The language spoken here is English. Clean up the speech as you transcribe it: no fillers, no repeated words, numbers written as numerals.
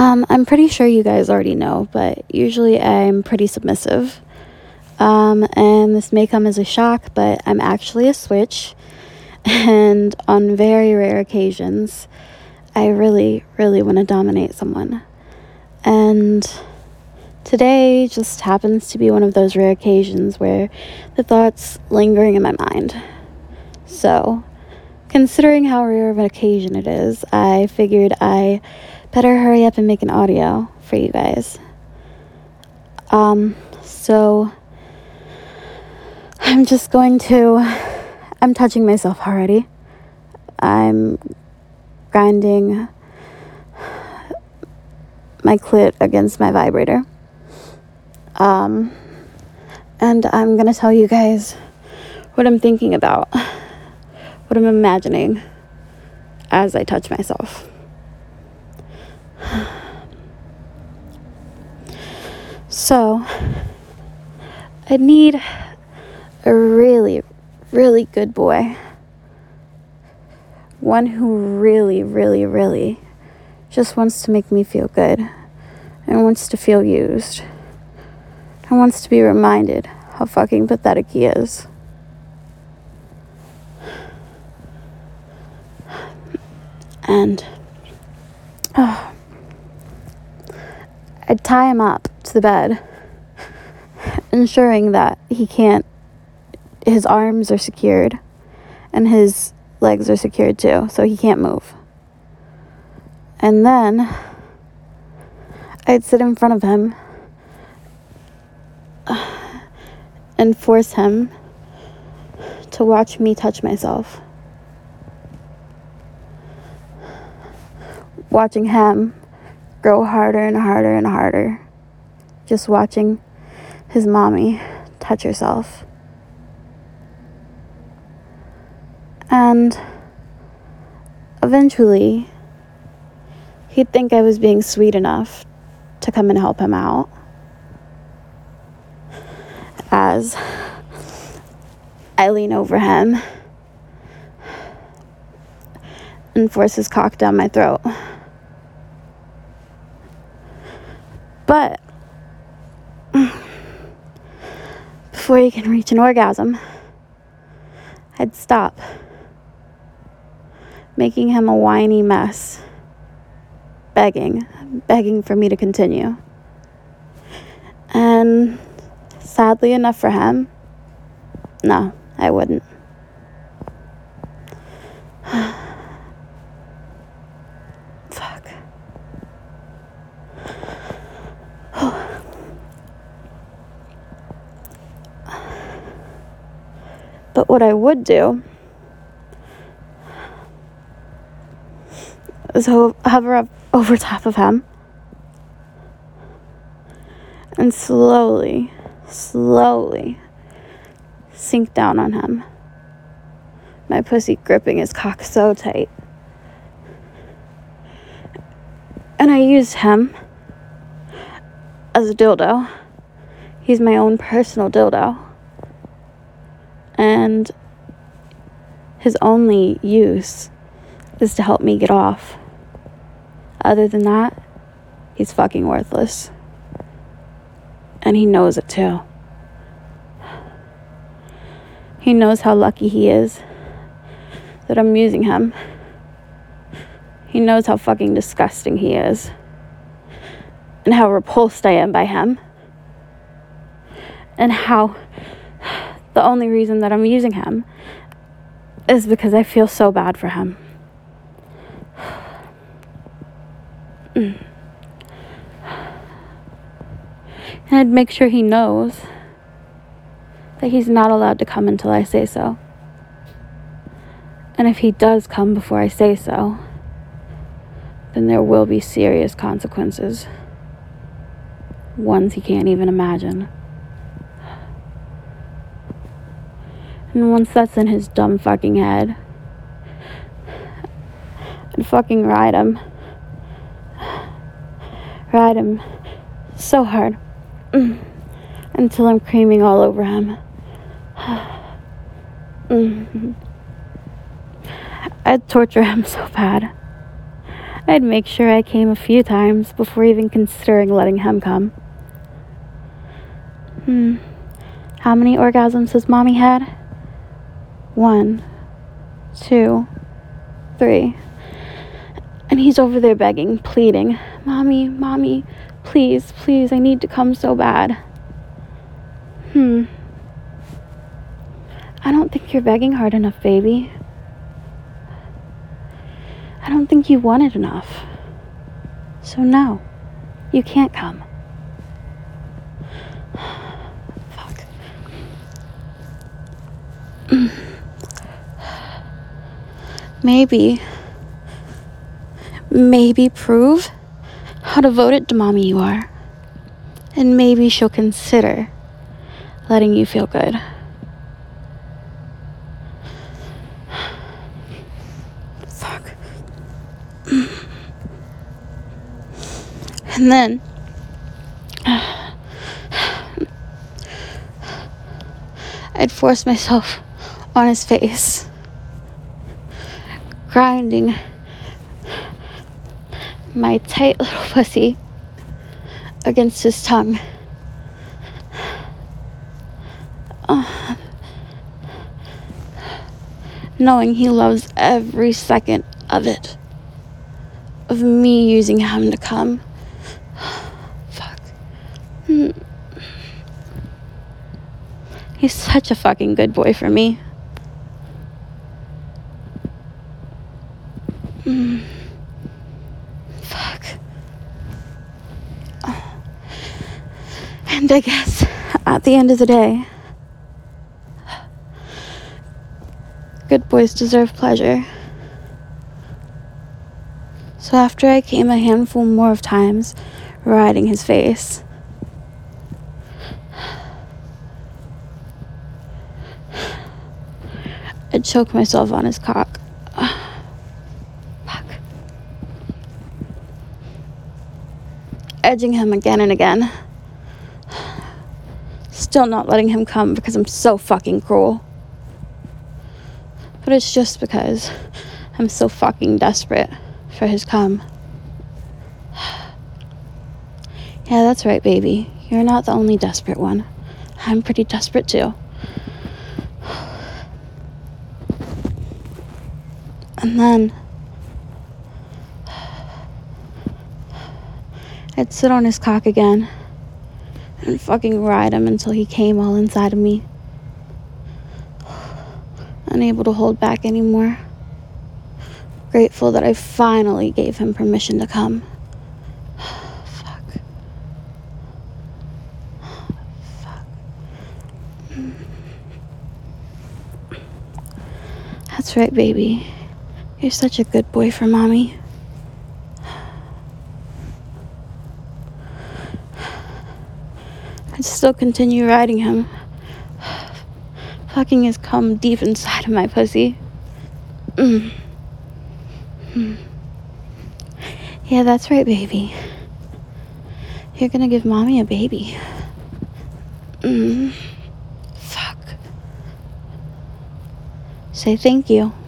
I'm pretty sure you guys already know, but usually I'm pretty submissive. And this may come as a shock, but I'm actually a switch. And on very rare occasions, I really, really want to dominate someone. And today just happens to be one of those rare occasions where the thought's lingering in my mind. So, considering how rare of an occasion it is, I figured I better hurry up and make an audio for you guys. So I'm touching myself already. I'm grinding my clit against my vibrator. And I'm gonna tell you guys what I'm thinking about, what I'm imagining as I touch myself. So, I need a really, really good boy. One who really, really, really just wants to make me feel good and wants to feel used and wants to be reminded how fucking pathetic he is. And I'd tie him up to the bed, ensuring that his arms are secured and his legs are secured too, so he can't move. And then I'd sit in front of him and force him to watch me touch myself. Watching him grow harder and harder and harder. Just watching his mommy touch herself. And eventually, he'd think I was being sweet enough to come and help him out. As I lean over him and force his cock down my throat. But before he can reach an orgasm, I'd stop, making him a whiny mess, begging for me to continue. And sadly enough for him, no, I wouldn't. Fuck. But what I would do is hover up over top of him and slowly sink down on him, my pussy gripping his cock so tight. And I used him as a dildo. He's my own personal dildo. And his only use is to help me get off. Other than that, he's fucking worthless. And he knows it too. He knows how lucky he is that I'm using him. He knows how fucking disgusting he is. And how repulsed I am by him. And how the only reason that I'm using him is because I feel so bad for him. And I'd make sure he knows that he's not allowed to come until I say so. And if he does come before I say so, then there will be serious consequences. Ones he can't even imagine. And once that's in his dumb fucking head, I'd fucking ride him so hard until I'm creaming all over him. I'd torture him so bad. I'd make sure I came a few times before even considering letting him come. How many orgasms has Mommy had? 1, 2, 3. And he's over there begging, pleading, Mommy, Mommy, please, please, I need to come so bad. I don't think you're begging hard enough, baby. I don't think you want it enough. So no, you can't come. Fuck. Maybe prove how devoted to Mommy you are. And maybe she'll consider letting you feel good. Fuck. And then I'd force myself on his face, grinding my tight little pussy against his tongue. Knowing he loves every second of it, of me using him to come. Fuck. He's such a fucking good boy for me. Fuck. And I guess at the end of the day, good boys deserve pleasure. So after I came a handful more of times, riding his face, I'd choke myself on his cock. Fuck. Edging him again and again. Still not letting him come because I'm so fucking cruel. But it's just because I'm so fucking desperate for his cum. Yeah, that's right, baby. You're not the only desperate one. I'm pretty desperate too. And then I'd sit on his cock again and fucking ride him until he came all inside of me. Unable to hold back anymore. Grateful that I finally gave him permission to come. Fuck. Fuck. That's right, baby. You're such a good boy for Mommy. I'd still continue riding him. Fucking his cum deep inside of my pussy. Yeah, that's right, baby. You're gonna give Mommy a baby. Fuck. Say thank you.